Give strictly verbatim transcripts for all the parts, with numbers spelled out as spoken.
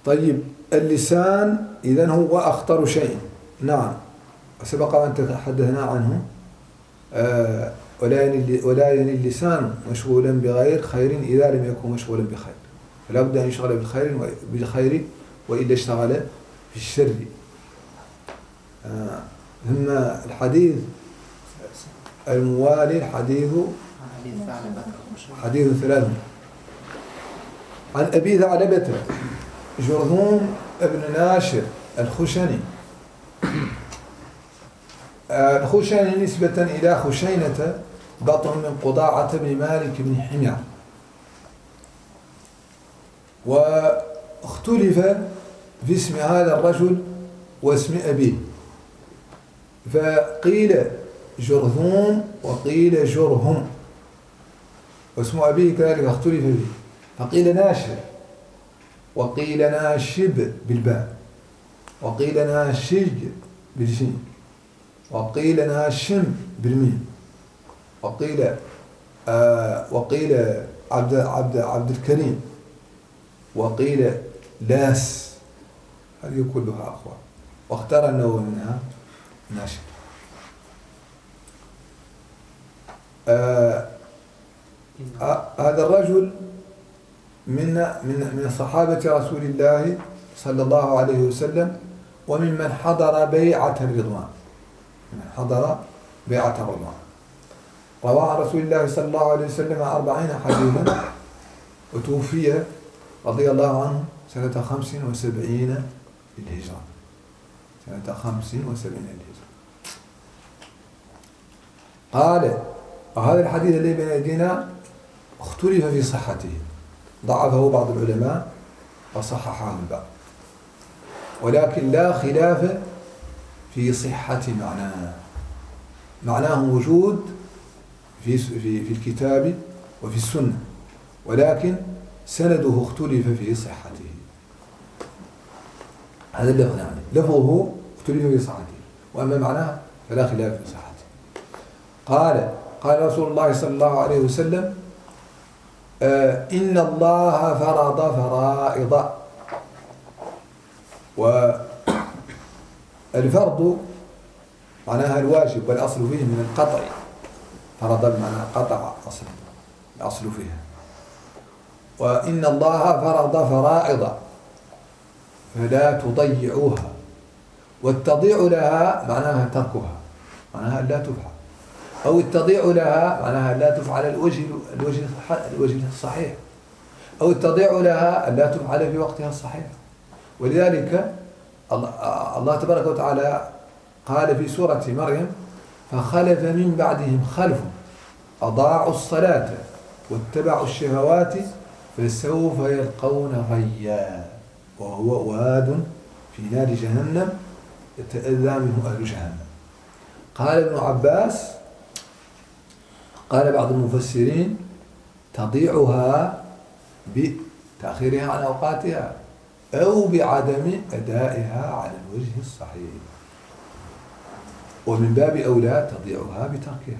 طيب اللسان إذن هو أخطر شيء. نعم، سبق أن تحدثنا عنه. آه ولا يني اللسان مشغولا بغير خير إذا لم يكن مشغولا بخير، فلا بد أن يشغل بالخير بالخير وإلا اشتغل في الشر. آه ثم الحديث الموالي الحديث حديث ثلاث عن أبي ثعلبة جرذوم ابن ناشر الخشني. الخشني نسبة إلى خشينة بطن من قضاعة بن مالك بن حمير. واختلف في اسم هذا الرجل واسم أبيه، فقيل جرذوم وقيل جرهم، واسم أبيه كذلك اختلف فيه، فقيل ناشر وقيل ناشب بالباء وقيل ناشج بالجيم وقيل ناشم بالميم وقيل آه وقيل عبد عبد عبد الكريم وقيل لاس. هذه كلها أخوة، واختار النووي منها ناشب. آه آه هذا الرجل من من من صحابة رسول الله صلى الله عليه وسلم، وممن حضر بيعة الرضوان، من حضر بيعة الرضوان. روى عن رسول الله صلى الله عليه وسلم أربعين حديثا، وتوفي رضي الله عنه سنة خمس وسبعين للهجرة، سنة خمس وسبعين للهجرة. قال: وهذا الحديث الذي بين أيدينا اختلف في صحته، ضعفه بعض العلماء وصححه البعض، ولكن لا خلاف في صحة معناه. معناه موجود في في في الكتاب وفي السنة، ولكن سنده اختلف في صحته. هذا اللفظ، يعني لفظه اختلف في صحته، وأما معناه فلا خلاف في صحته. قال قال رسول الله صلى الله عليه وسلم: آه إن الله فرض فرائض. والفرض معناها الواجب، والأصل فيه من القطع، فرض بمعنى قطع، أصل الأصل فيها. وإن الله فرض فرائض فلا تضيعوها، والتضيع لها معناها تركها، معناها لا تفعل، أو التضيع لها معناها لا تفعل الوجه الوجه الوجه الصحيح، أو التضيع لها لا تفعل في وقتها الصحيح. ولذلك الله تبارك وتعالى قال في سورة مريم: فخلف من بعدهم خلف أضاعوا الصلاة واتبعوا الشهوات فسوف يلقون غيا وهو واد في نار جهنم يتأذى منه أهل جهنم. قال ابن عباس، قال بعض المفسرين: تضيعها بتأخيرها عن أوقاتها أو بعدم أدائها على الوجه الصحيح، ومن باب أولى تضيعها بتركها.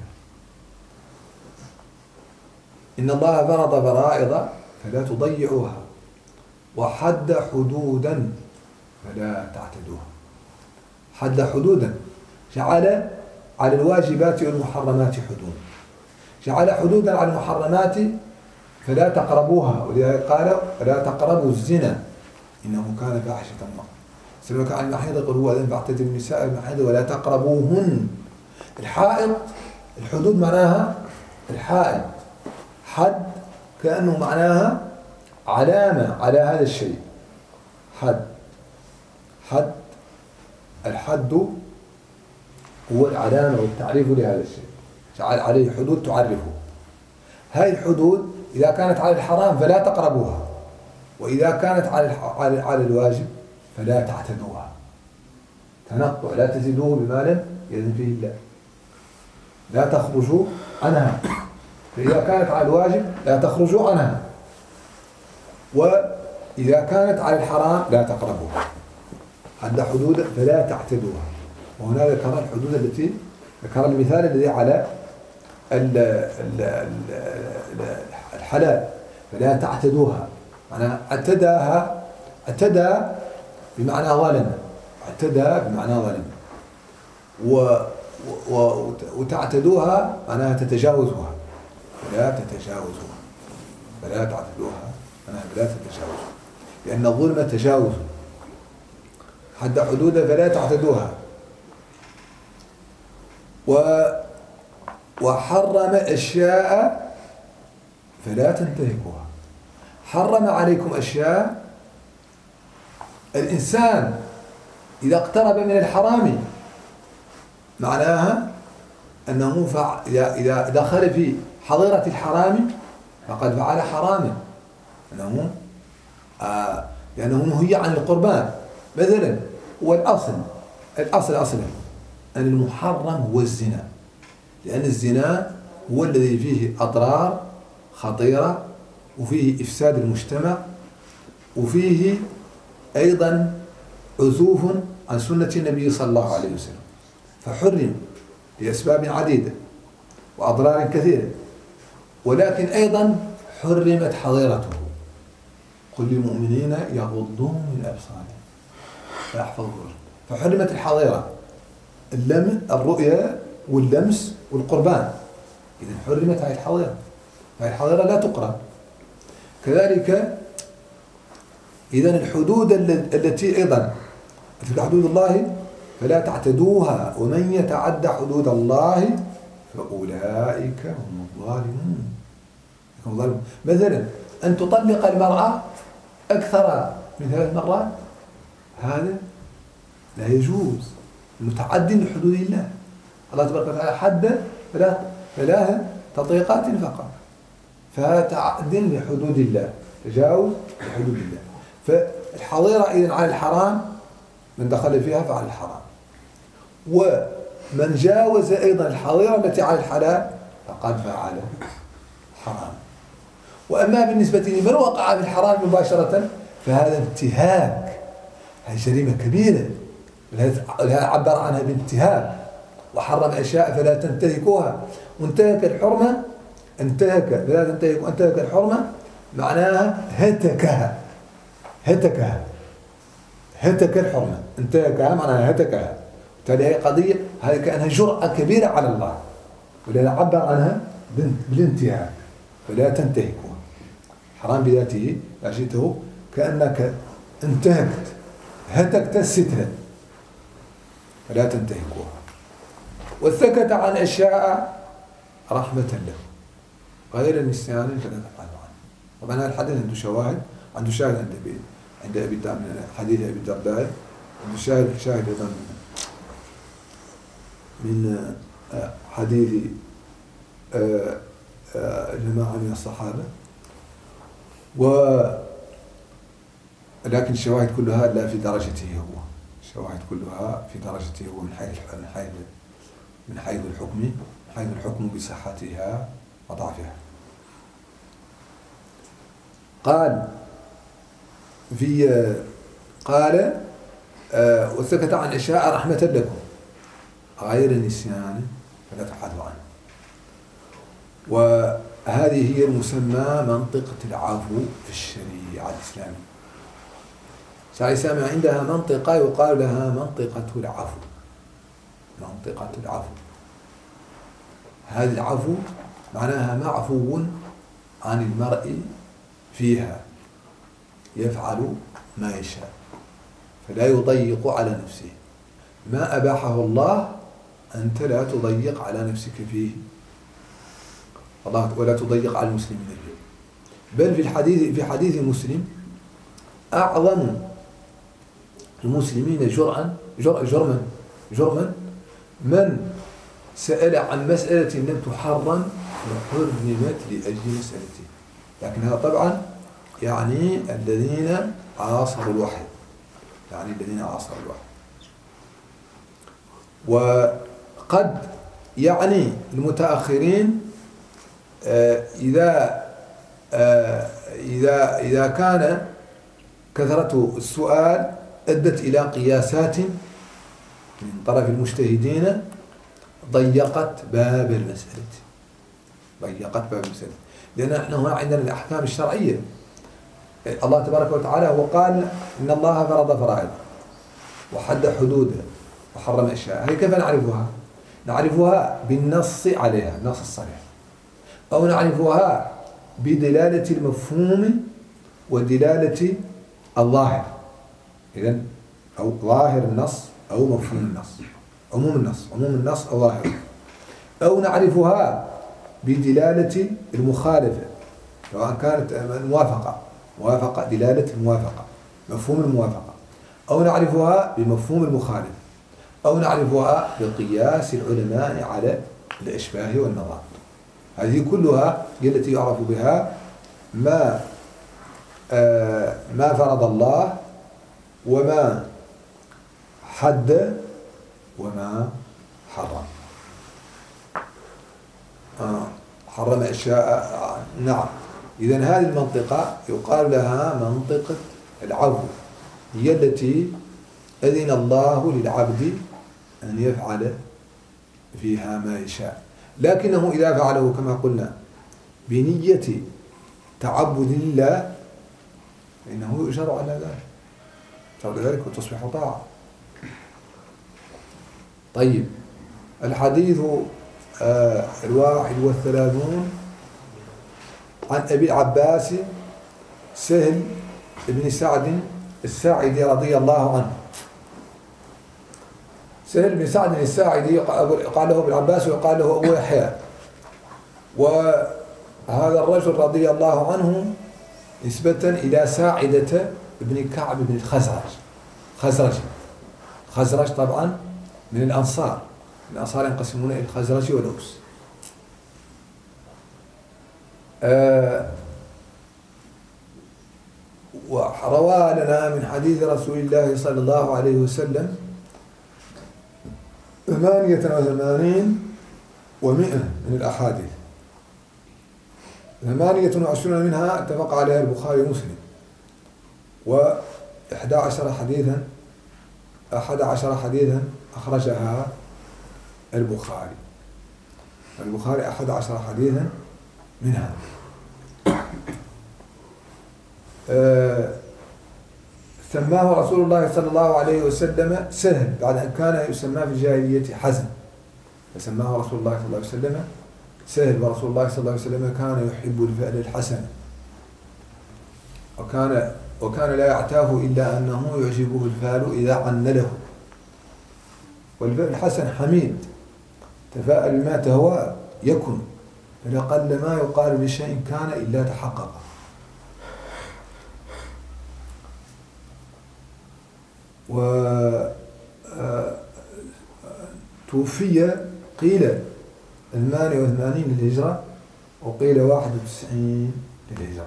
إن الله فرض فرائض فلا تضيعوها، وحد حدودا فلا تعتدوها. حد حدودا، جعل على الواجبات والمحرمات حدود، جعل حدودا على المحرمات فلا تقربوها، ولذلك قال: فلا تقربوا الزنا إنه كان فاحشة مقتا. سألوك عن المحيض قل هو أذن فاعتزلوا النساء المحيض ولا تقربوهن. الحائض الحدود معناها الحائض، حد كأنه معناها علامة على هذا الشيء. حد حد الحد هو العلامة والتعريف لهذا الشيء، جعل عليه حدود تعرفه. هذه الحدود إذا كانت على الحرام فلا تقربوها، وإذا كانت على على الواجب فلا تعتدوها. تنقع، لا تزيدوه بما لم يأذن فيه الله، لا تخرجوا عنها. فإذا كانت على الواجب لا تخرجوا عنها، وإذا كانت على الحرام لا تقربوها. حد حدود فلا تعتدوها. وهنا ذكر الحدود التي ذكر المثال الذي على الحلال فلا تعتدوها، معناها اعتداها اعتدى بمعنى ظلم، اعتدى بمعنى ظلم، و و وتعتدوها معناها تتجاوزها، فلا تتجاوزوها، فلا تعتدوها معناها فلا تتجاوزوها، لأن الظلم تجاوز، حد حدوده فلا تعتدوها. و وحرم أشياء فلا تنتهكوها. حرم عليكم أشياء. الإنسان إذا اقترب من الحرام معناها أنه فع... إذا دخل في حظيرة الحرام فقد فعل حراما، أنه آه لأنه نهي عن القربان مثلا. والأصل الأصل أصلا أن المحرم هو الزنا، لأن الزنا هو الذي فيه أضرار خطيرة، وفيه إفساد المجتمع، وفيه أيضا عزوف عن سنة النبي صلى الله عليه وسلم، فحرم لأسباب عديدة وأضرار كثيرة. ولكن أيضا حرمت حظيرته، قل للمؤمنين يغضوا من أبصارهم ويحفظوا فروجهم، فحرمت الحظيرة، اللم الرؤية واللمس والقربان، إذا حرمت هذه الحظيرة، هذه الحظيرة لا تقرب. كذلك إذا الحدود التي أيضا تلك حدود الله فلا تعتدوها، ومن يتعدى حدود الله فأولئك هم الظالمون. مثلا أن تطلق المرأة أكثر من ثلاث مرات، هذا لا يجوز، متعد لحدود الله. الله تبارك وتعالى حد ثلاث ثلاث تطليقات فقط، فتعد لحدود الله، تجاوز لحدود الله. فالحظيرة إذن على الحرام، من دخل فيها فعل الحرام، ومن جاوز أيضا الحظيرة التي على الحلال فقد فعل حرام. وأما بالنسبة لمن وقع في الحرام مباشرة فهذا انتهاك، هذه جريمة كبيرة، لهذا عبر عنها بانتهاك، وحرم أشياء فلا تنتهكوها. وانتهك الحرمة، انتهك فلا تنتهكوا، انتهك الحرمة معناها هتكها، هتكها هتك الحرمة، انتهكها معناها هتكها. وبالتالي هي قضية، هذه كأنها جرأة كبيرة على الله، ولذا عبر عنها بالانتهاك، فلا تنتهكوها. حرام بذاته لا شئته، كأنك انتهكت، هتكت الستر، فلا تنتهكوها. وسكت عن أشياء رحمة له، غير النسيان فلا تفعلوا عنه. طبعا هذا الحديث عنده شواهد، عنده شاهد عند أبي عند أبي الدرداء، حديث أبي الدرداء، عنده شاهد شاهد أيضا من حديث جماعة من الصحابة. ولكن الشواهد كلها لا في درجته هو، الشواهد كلها في درجته هو من حيث من حيث من حيث الحكم، من حيث الحكم بصحتها وضعفها. قال في قال آه وسكت عن أشياء رحمة لكم غير النسيان فلا تبحثوا عنه. وهذه هي المسمى منطقة العفو في الشريعة الإسلامية. الشريعة الإسلامية عندها منطقة يقال لها منطقة العفو، منطقة العفو. هذا العفو معناها معفو عن المرء فيها، يفعل ما يشاء، فلا يضيق على نفسه. ما أباحه الله أنت لا تضيق على نفسك فيه، ولا تضيق على المسلمين فيه. بل في الحديث في حديث مسلم أعظم المسلمين جرأا جرأ جرما جرما من سأل عن مسألة لم تحرم وحرمت لأجل مسألته. لكن هذا طبعا يعني الذين عاصروا الوحي، يعني الذين عاصروا الوحي. وقد يعني المتأخرين إذا إذا إذا كان كثرة السؤال أدت إلى قياسات من طرف المجتهدين ضيقت باب المسألة، ضيقت باب المسألة. لأن نحن هنا عندنا الأحكام الشرعية، الله تبارك وتعالى هو قال إن الله فرض فرائض وحد حدوده وحرم أشياء. هي كيف نعرفها؟ نعرفها بالنص عليها، النص الصريح، أو نعرفها بدلالة المفهوم ودلالة الظاهر. إذن أو ظاهر النص أو مفهوم النص، عموم النص، عموم النص أو ظاهر. أو نعرفها بدلالة المخالفة، سواء كانت موافقة، موافقة دلالة الموافقة، مفهوم الموافقة، أو نعرفها بمفهوم المخالف، أو نعرفها بقياس العلماء على الإشباه والنظائر. هذه كلها هي التي يعرف بها ما آه ما فرض الله، وما حد، وما حرم. آه حرم أشياء. آه نعم. إذن هذه المنطقة يقال لها منطقة العفو، هي التي أذن الله للعبد أن يفعل فيها ما يشاء، لكنه إذا فعله كما قلنا بنية تعبد لله فإنه يشرع على ذلك، يشرع ذلك وتصبح طاعة. طيب، الحديث آه الواحد والثلاثون عن أبي العباس سهل بن سعد الساعدي رضي الله عنه. سهل بن سعد الساعدي قال له ابن العباس وقال له أبو يحيى، وهذا الرجل رضي الله عنه نسبة إلى ساعدة ابن كعب بن الخزرج. خزرج خزرج طبعا من الأنصار، الأنصار ينقسمون إلى الخزرج والأوس. آه وروى لنا من حديث رسول الله صلى الله عليه وسلم ثمانية وثمانين ومئة من الأحاديث، ثمانية وعشرون منها اتفق عليها البخاري ومسلم، وإحدى عشر حديثا أحد عشر حديثا أخرجها البخاري. البخاري أحد عشر حديثا منها. أه سماه رسول الله صلى الله عليه وسلم سهل بعد أن كان يسمى في الجاهلية حزن، فسماه رسول الله صلى الله عليه وسلم سهل. ورسول الله صلى الله عليه وسلم كان يحب الفعل الحسن، وكان وكان لا يعتاه إلا أنه يعجبه الفعل إذا عن له. والفعل الحسن حميد، تفاءل بما تهوى يكن، فلقل ما يقال لشيء كان إلا تحقق. وتوفي قيل ثمانية وثمانين للهجرة، وقيل واحد وتسعين للهجرة.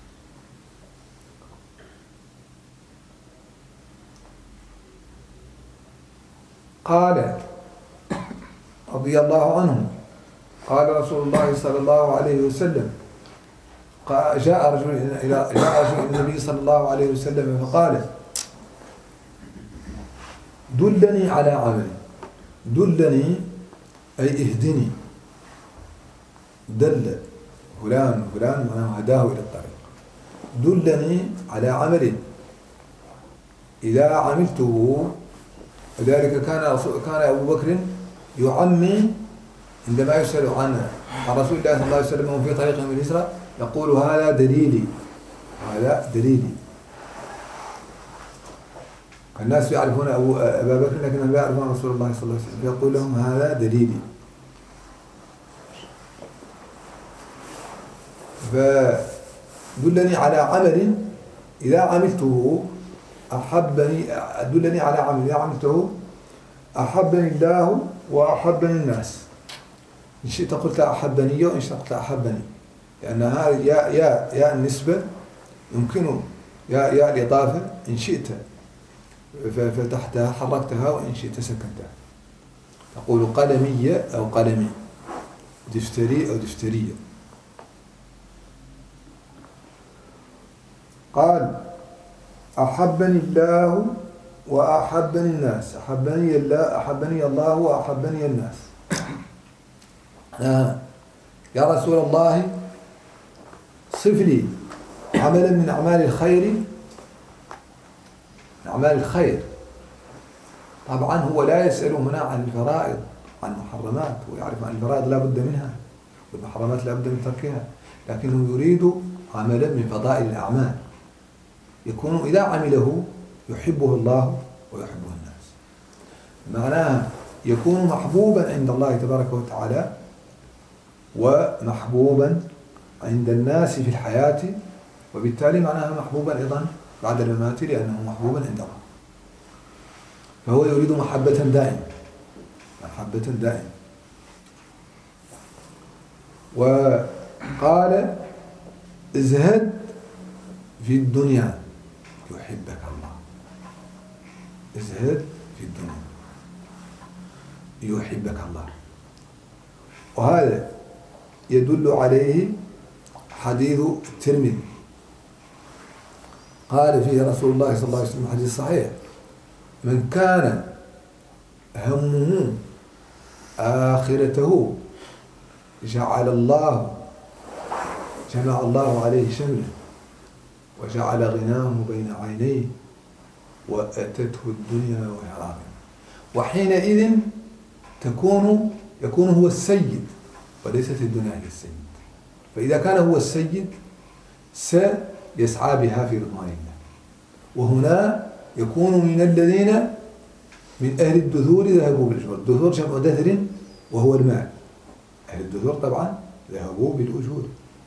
قال رضي الله عنه قال رسول الله صلى الله عليه وسلم جاء رجل إلى جاء رجل إلى النبي صلى الله عليه وسلم فقال دلني على عمل. دلني أي اهدني، دل فلان فلان معناه هداه إلى الطريق. دلني على عمل إذا عملته. لذلك كان كان أبو بكر يعمي عندما يسأل عن رسول الله صلى الله عليه وسلم وهم في طريقهم الهجرة يقول هذا دليلي، هذا دليلي. الناس يعرفون أبو أبا بكر لكنهم لا يعرفون رسول الله صلى الله عليه وسلم، يقول لهم هذا دليلي. فدلني على عمل إذا عملته أحبني، دلني على عمل إذا عملته أحبني الله وأحبني الناس. إن شئت قلت أحبني وإن شئت قلت أحبني، لأن هذه يا يا يا النسبة يمكن يا يا الإضافة إن شئت فتحتها حركتها وإن شئت سكنتها. تقول قلمية أو قلمي، دفتري أو دفترية. قال أحبني الله وأحبني الناس. أحبني الله أحبني الله وأحبني الناس. آه. يا رسول الله صف لي عملا من أعمال الخير، من أعمال الخير. طبعا هو لا يسأل هنا عن الفرائض، عن المحرمات، ويعرف أن الفرائض لا بد منها والمحرمات لا بد من تركها، لكنه يريد عملا من فضائل الأعمال يكون إذا عمله يحبه الله ويحبه الناس. معناها يكون محبوبا عند الله تبارك وتعالى ومحبوبا عند الناس في الحياة، وبالتالي معناها محبوبا أيضا بعد الممات لأنه محبوبا عند الله. فهو يريد محبة دائمة، محبة دائمة. وقال ازهد في الدنيا يحبك الله، ازهد في الدنيا يحبك الله. وهذا يدل عليه حديث الترمذي قال فيه رسول الله صلى الله عليه وسلم حديث صحيح: من كان همه آخرته جعل الله جمع الله عليه شمله وجعل غناه بين عينيه وأتته الدنيا وهي راغمة. وحينئذ تكون يكون هو السيد وليست الدنيا هي السيد. فإذا كان هو السيد سيسعى بها في رضوان الله. وهنا يكون من الذين من أهل الدثور ذهبوا بالأجور. الدثور جمع دثر وهو المال. أهل الدثور طبعا ذهبوا بالأجور.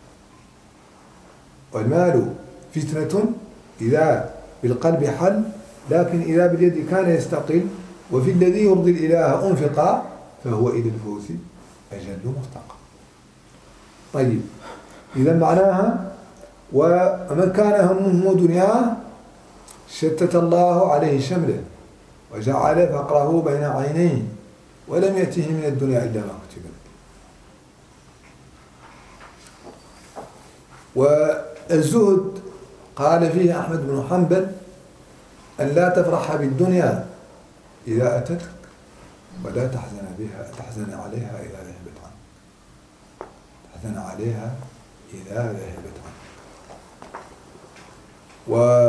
والمال فتنة إذا بالقلب حل، لكن إذا باليد كان يستقل. وفي الذي يرضي الإله أنفقا فهو إلى الفوز أجل مرتقى. طيب، إذا معناها ومن كان همه دنياه شتت الله عليه شمله وجعل فقره بين عينيه ولم يأته من الدنيا إلا ما كتب له. والزهد قال فيه أحمد بن حنبل أن لا تفرح بالدنيا إذا أتتك ولا تحزن بها تحزن عليها إذا ذهبت عنك. تحزن عليها إذا ذهبت عنك. و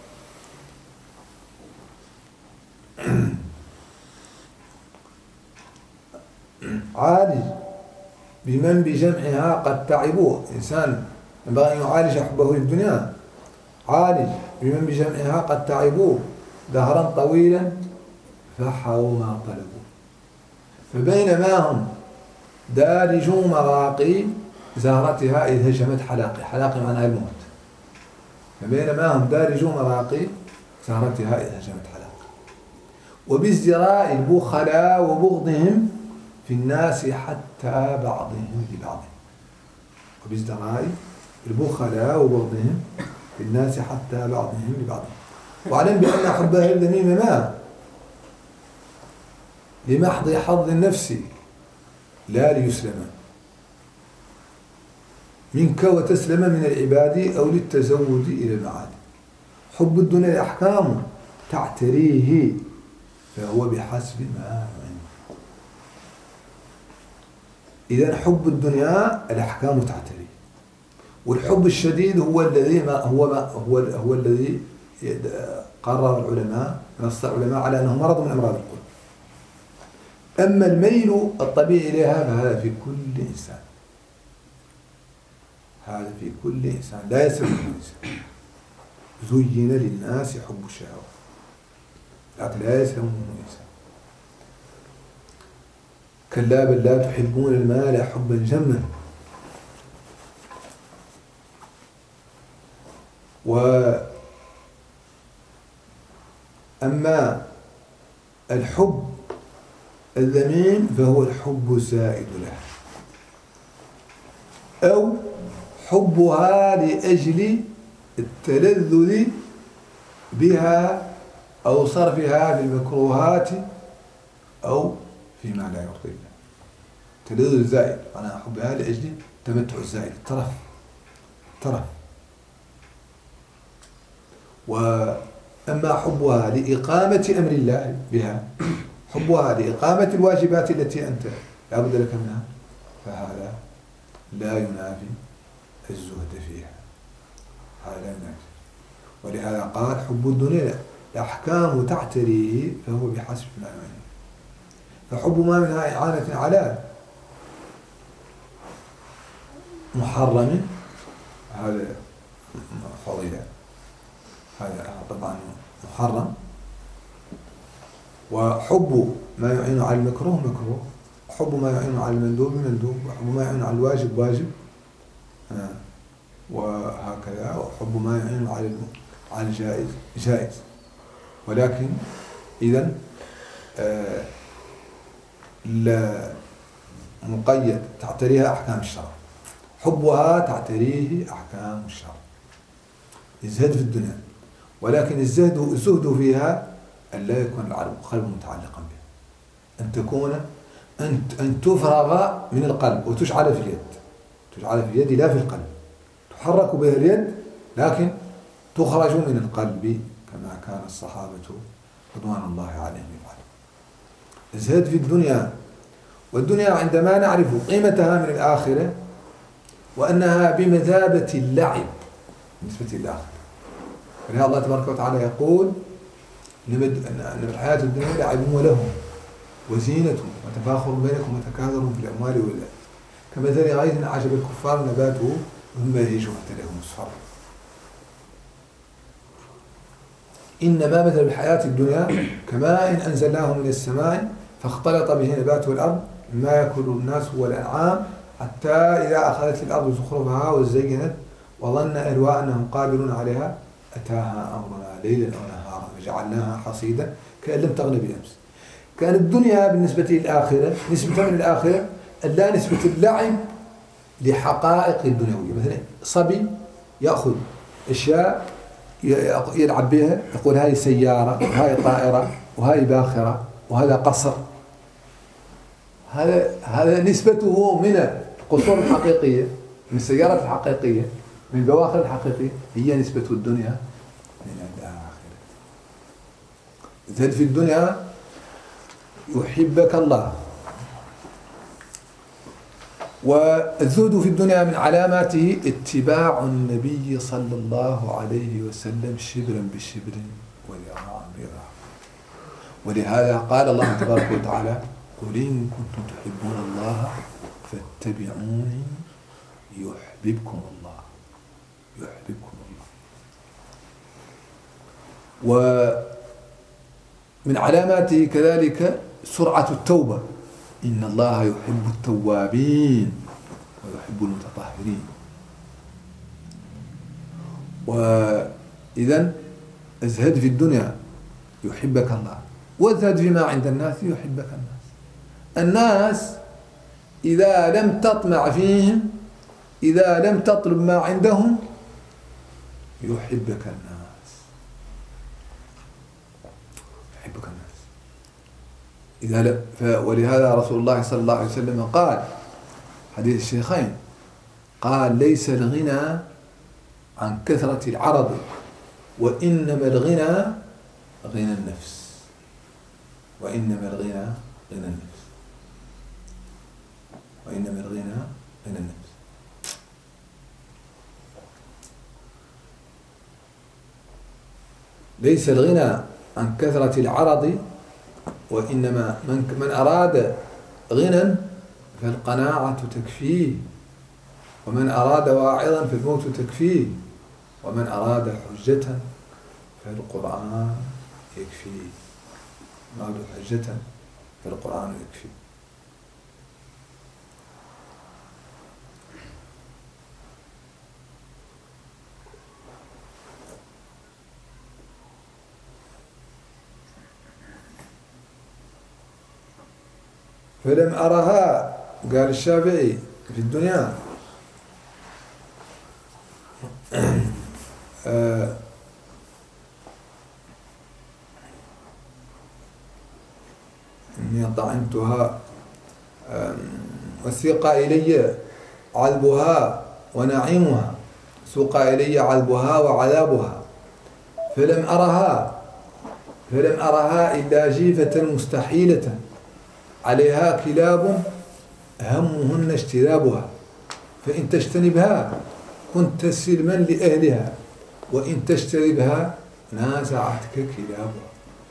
عالج بمن بجمعها قد تعبوا. إنسان ينبغي أن يعالج حبه للدنيا. عالج بمن بجمعها قد تعبوا دهرا طويلا فحوا ما طلبوا. فبينما هم دارجوا مراقي زهرتها إذ هجمت حلاقي. حلاقي معناها الموت. فبينما هم دارجوا مراقي زهرتها إذ هجمت حلاقي. وبازدراء البخلاء وبغضهم في الناس حتى بعضهم لبعض. وبازدراء البخلاء وبغضهم في الناس حتى بعضهم لبعض. واعلم بأن حب أهل الذميم ما لمحض حظ النفس لا ليسلم منك وتسلم من العباد أو للتزود إلى المعاد. حب الدنيا أحكام تعتريه فهو بحسب ما عنده. إذن حب الدنيا الأحكام تعتريه. والحب الشديد هو الذي ما هو ما هو هو الذي قرر العلماء نص العلماء على أنه مرض من أمراض القلوب. أما الميل الطبيعي إليها فهذا في كل إنسان. هذا في كل إنسان لا يسلم الإنسان. زين للناس حب الشهوات لكن لا يسلم منه إنسان. كلا بل لا تحبون المال حبا جما. وأما الحب الذميم فهو الحب الزائد له أو حبها لأجل التلذذ بها أو صرفها في المكروهات أو فيما لا يرضي الله. تلذذ الزائد أنا حبها لأجل تمتع الزائد الترف ترف. وأما حبها لإقامة أمر الله بها، حبها لإقامة الواجبات التي أنت لا بد لك منها، فهذا لا ينافي الزهد فيها. هذا لا ينافي. ولهذا قال حب الدنيا الأحكام تعتريه فهو بحسب ما يعنيه. فحب ما منها إعانة على محرم هذا فضيلة، هذا طبعا محرم. وحب ما يعين على المكروه مكروه، حب ما يعين على المندوب مندوب، وحب ما يعين على الواجب واجب، آه. وهكذا. وحب ما يعين على على الجائز جائز. ولكن إذا آه لا مقيد تعتريها أحكام الشرع، حبها تعتريه أحكام الشرع. الزهد في الدنيا، ولكن الزهد الزهد فيها أن لا يكون القلب متعلقا بها، أن تكون أن أن تفرغ من القلب وتشعل في اليد، تشعل في اليد لا في القلب، تحرك بها اليد لكن تخرج من القلب كما كان الصحابة رضوان الله عليهم يفعلون. الزهد في الدنيا، والدنيا عندما نعرف قيمتها من الآخرة وأنها بمثابة اللعب بالنسبة للآخرة. ولهذا الله تبارك وتعالى يقول أن الحياة الدنيا لعب ولهو وزينة وتفاخر بينكم وتكاثر في الأموال والأولاد كمثل غيث أعجب الكفار نباته ثم يهيج فتراه مصفرا. إنما مثل الحياة الدنيا كماء أنزلناه من السماء فاختلط به نبات الأرض مما يأكل الناس والأنعام حتى إذا أخذت الأرض زخرفها وزينت وظن أهلها أنهم قادرون عليها أتاها أمرنا ليلا أو نهارا فجعلناها حصيدا كأن لم تغن بالأمس. كانت الدنيا بالنسبة للآخرة نسبة من الآخرة ألا نسبة اللعب لحقائق الدنيوية. مثلا صبي يأخذ أشياء يلعب بها، يقول هاي سيارة وهاي طائرة وهاي باخرة وهذا قصر. هذا هذا نسبته من القصور الحقيقية، من السيارات الحقيقية، من البواخر الحقيقية، هي نسبة الدنيا من الآخرة. زهد في الدنيا يحبك الله. والزهد في الدنيا من علاماته اتباع النبي صلى الله عليه وسلم شبرا بشبر وذراعا بذراع. ولهذا قال الله تبارك وتعالى قل إن كنتم تحبون الله فاتبعوني يحببكم الله يحببكم الله. ومن علاماته كذلك سرعة التوبة، إن الله يحب التوابين ويحب المتطهرين. وإذن ازهد في الدنيا يحبك الله، وازهد فيما عند الناس يحبك الناس. الناس إذا لم تطمع فيهم، إذا لم تطلب ما عندهم يحبك الناس يحبك الناس إذا لا. ولهذا رسول الله صلى الله عليه وسلم قال حديث الشيخين قال ليس الغنى عن كثرة العرض وإنما الغنى غنى النفس وإنما الغنى غنى النفس وإنما الغنى غنى النفس. ليس الغنى عن كثرة العرض وإنما من, من أراد غنى فالقناعة تكفيه، ومن أراد واعظا فالموت تكفيه، ومن أراد حجة فالقرآن يكفيه. أراد حجة فالقرآن يكفيه. فلم أرها، قال الشافعي في الدنيا آه إني طعمتها آه وسيق إلي عذبها ونعيمها، سوق إلي عذبها وعذابها. فلم أرها فلم أرها إلا جيفة مستحيلة عليها كلاب همهن اجتنابها، فإن تجتنبها كنت سلما لأهلها وإن تجتنبها نازعتك كلابها.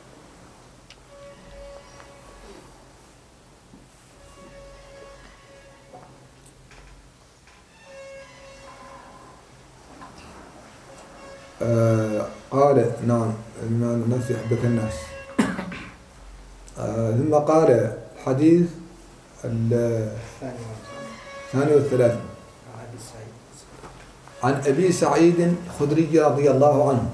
آه قال نعم الناس يحبك الناس. آه ثم قال الحديث الثاني والثلاثين عن أبي سعيد الخدري رضي الله عنه.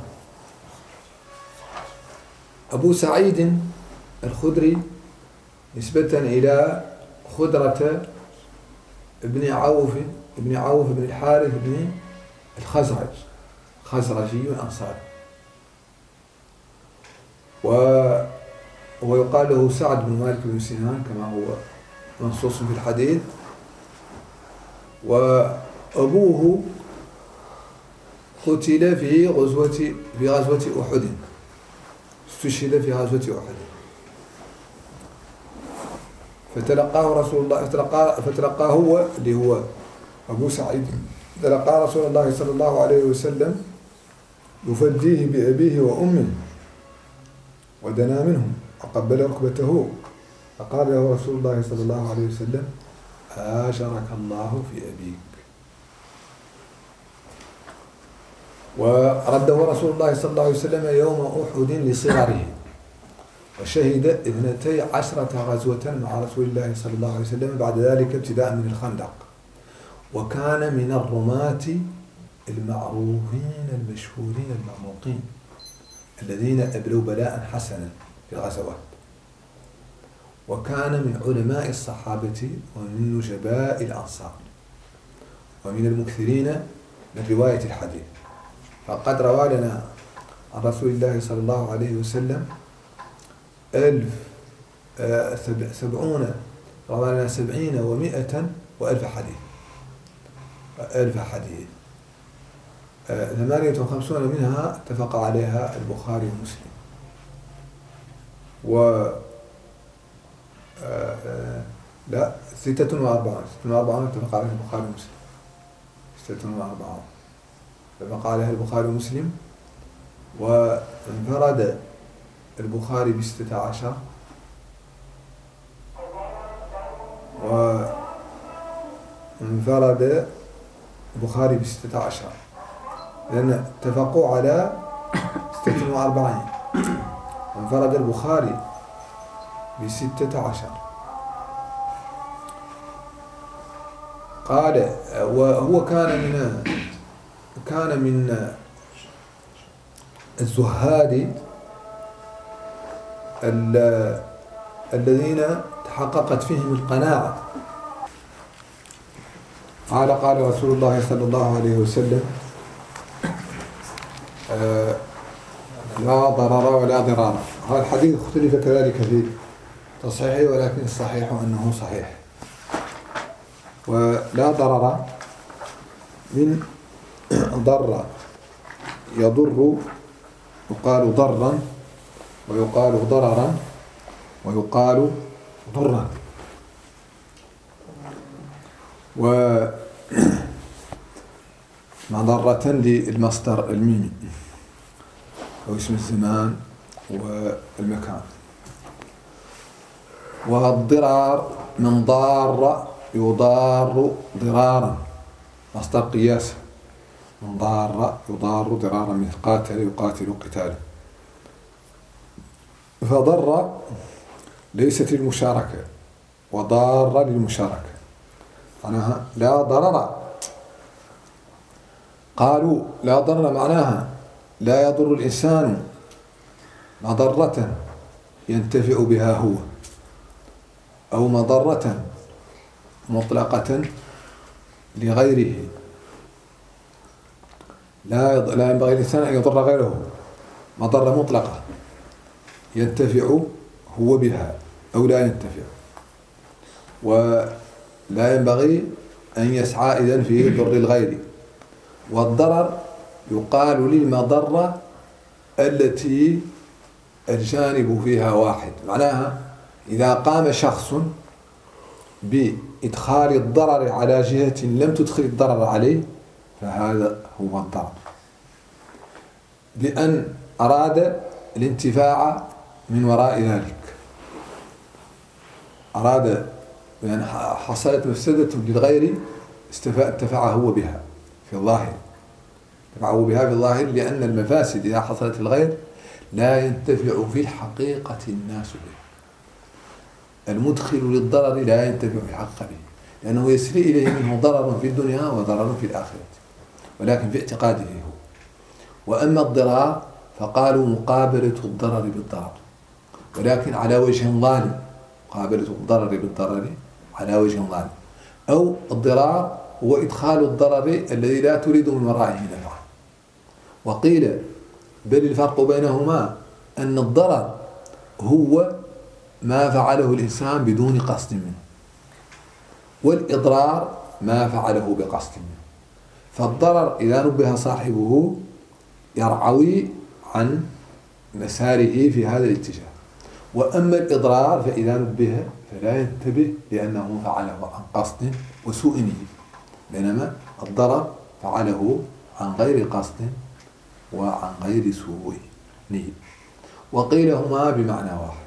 أبو سعيد الخدري نسبة إلى خدرة ابن عوف ابن عوف بن الحارث بن الخزرج، خزرجي أنصاري، ويقال له سعد بن مالك بن سنان كما هو منصوص في الحديث. وأبوه قتل في غزوة في غزوة أحد، استشهد في غزوة أحد، فتلقاه رسول الله فتلقاه, فتلقاه هو اللي هو أبو سعيد، تلقى رسول الله صلى الله عليه وسلم يفديه بأبيه وأمه، ودنا منهم وقبل ركبته، فقال له رسول الله صلى الله عليه وسلم: آشرك الله في أبيك. ورده رسول الله صلى الله عليه وسلم يوم أحد لصغره، وشهد اثنتي عشرة غزوة مع رسول الله صلى الله عليه وسلم بعد ذلك ابتداء من الخندق، وكان من الرماة المعروفين المشهورين المرموقين الذين أبلوا بلاء حسنا في الغزوات، وكان من علماء الصحابة ومن نجباء الأنصار ومن المكثرين من رواية الحديث. فقد روى لنا عن رسول الله صلى الله عليه وسلم ألف آه سبع سبعون روى لنا سبعين ومائة وألف حديث ألف حديث آه ثمانية وخمسون منها اتفق عليها البخاري ومسلم، و آه آه لا ستة وأربعون ستة وأربعون اتفق عليها البخاري ومسلم، ستة وأربعون اتفق عليها البخاري ومسلم، وانفرد البخاري بستة عشر، وانفرد البخاري بستة عشر، لأن اتفقوا على ستة وأربعين، وانفرد البخاري بستة عشر. قال وهو كان من كان من الزهاد الذين تحققت فيهم القناعة. قال قال رسول الله صلى الله عليه وسلم: آه لا ضرر ولا ضرار. هذا الحديث اختلف كذلك في تصحيحه، ولكن الصحيح أنه صحيح. ولا ضرر من ضر يضر، يقال ضرا ويقال ضررا ويقال ضرا. ومضرة للمصدر الميمي أو اسم الزمان والمكان. والضرار من ضار يضار ضرارا، مصدر قياس، من ضار يضار ضرارا، مثل قاتل يقاتل قتالا. فضر ليست للمشاركة، وضار للمشاركة، معناها لا ضرر. قالوا لا ضرر معناها لا يضر الإنسان مضرة ينتفع بها هو، أو مضرة مطلقة لغيره. لا لا ينبغي الإنسان أن يضر غيره، مضرة مطلقة ينتفع هو بها أو لا ينتفع، ولا ينبغي أن يسعى إذن في ضر الغير. والضرر يقال للمضرة التي الجانب فيها واحد، معناها إذا قام شخص بإدخال الضرر على جهة لم تدخل الضرر عليه فهذا هو الضرر. بأن أراد الانتفاع من وراء ذلك، أراد بأن حصلت مفسدة للغير انتفع هو بها في الظاهر، انتفع هو بها في الظاهر، لأن المفاسد إذا حصلت للغير لا ينتفع في الحقيقة الناس به. المدخل للضرر لا ينتفع في الحقيقة به، لأنه يسري إليه منه ضرر في الدنيا وضرر في الآخرة، ولكن في اعتقاده هو. وأما الضرار فقالوا مقابلة الضرر بالضرر، ولكن على وجه ظالم، مقابلة الضرر بالضرر على وجه ظالم. أو الضرار هو إدخال الضرر الذي لا تريد من ورائه نفعا. وقيل بل الفرق بينهما أن الضرر هو ما فعله الإنسان بدون قصد منه، والإضرار ما فعله بقصد منه. فالضرر إذا نبه صاحبه يرعوي عن مساره في هذا الاتجاه، وأما الإضرار فإذا نبه فلا ينتبه لأنه فعله عن قصد وسوء نية، بينما الضرر فعله عن غير قصد وعن غير سوء نية. وقيل هما بمعنى واحد.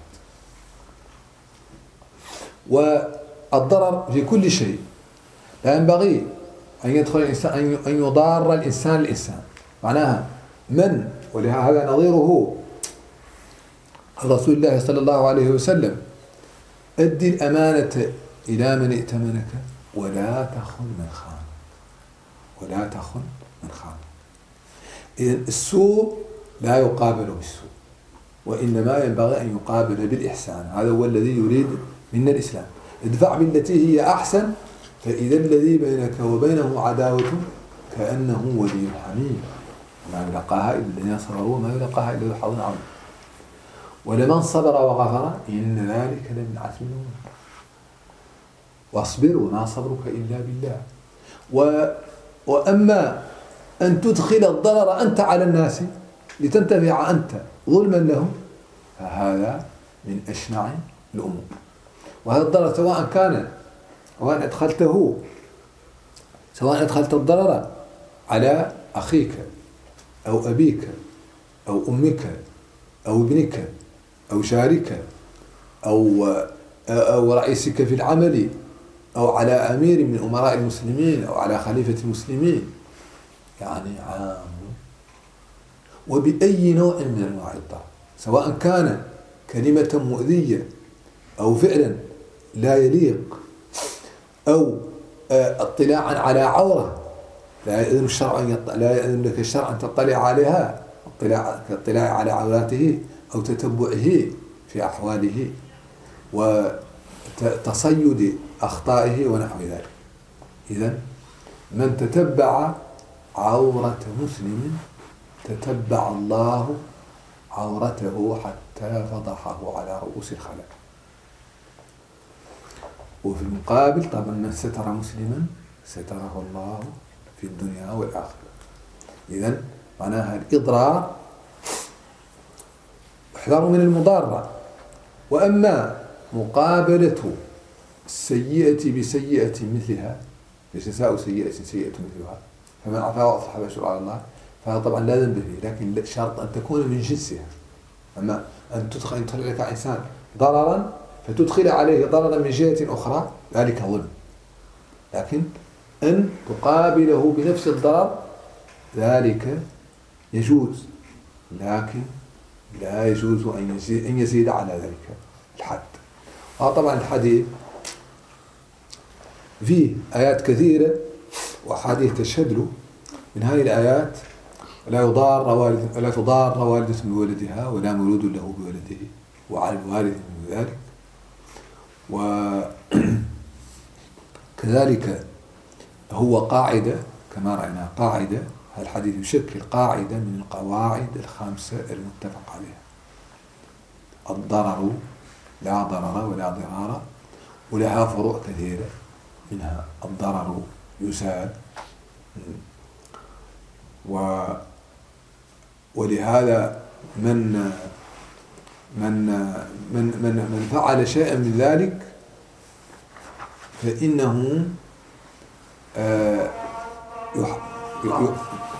والضرر في كل شيء، لا ينبغي أن يدخل الإنسان أن يضار الإنسان الإنسان، معناها من، ولهذا نظيره رسول الله صلى الله عليه وسلم: أدي الأمانة إلى من ائتمنك ولا تخن من خان، ولا تخن من خان. إذن السوء لا يقابل بالسوء، وإنما ينبغي أن يقابل بالإحسان. هذا هو الذي يريد منا الإسلام: ادفع بالتي هي أحسن فإذا الذي بينك وبينه عداوة كأنه ولي حميم، وما يلقاها إلا الذين صبروا وما يلقاها إلا ذو حظ عظيم. ولمن صبر وغفر إن ذلك لمن عزم الأمور. واصبر وما صبرك إلا بالله. و... وأما أن تدخل الضرر أنت على الناس لتنتفع أنت ظلما لهم فهذا من أشنع الأمور. وهذا الضرر سواء كان سواء أدخلته سواء أدخلت الضرر على أخيك أو أبيك أو أمك أو ابنك أو شارك أو أو رئيسك في العمل أو على أمير من أمراء المسلمين أو على خليفة المسلمين، يعني عام، وبأي نوع من أنواع الضرر، سواء كان كلمة مؤذية أو فعلا لا يليق أو اطلاعا على عورة لا يأذن الشرع لا يأذن لك الشرع أن تطلع عليها، الاطلاع على عوراته أو تتبعه في أحواله وتصيد أخطائه ونحو ذلك. إذن من تتبع عورة مسلم تتبع الله عورته حتى فضحه على رؤوس الخلائق. وفي المقابل طبعا من ستر مسلما ستره الله في الدنيا والآخرة. إذن معناها الإضرار احذروا من المضارة. وأما مقابلة السيئة بسيئة مثلها، جزاء سيئة سيئة مثلها، فمن عفا وأصلح فأجره على الله، فهذا طبعا لا ذنب فيه، لكن شرط أن تكون من جنسها. أما أن تدخل أن تدخل لك إنسان ضررا فتدخل عليه ضررا من جهة أخرى ذلك ظلم، لكن أن تقابله بنفس الضرر ذلك يجوز، لكن لا يجوز أن يزيد, أن يزيد على ذلك الحد. وطبعا الحديث فيه آيات كثيرة وأحاديث تشهد له. من هذه الآيات: لا يضار والد ولا تضار والدة بولدها ولا مولود له بولده وعلى الوالد من ذلك. وكذلك هو قاعدة كما رأينا، قاعدة، هذا الحديث يشكل قاعدة من القواعد الخمسة المتفق عليها: الضرر لا ضرر ولا ضرار، ولها فروع كثيرة، منها الضرر يزال، و ولهذا من من من من من فعل شيئا من ذلك فإنه آه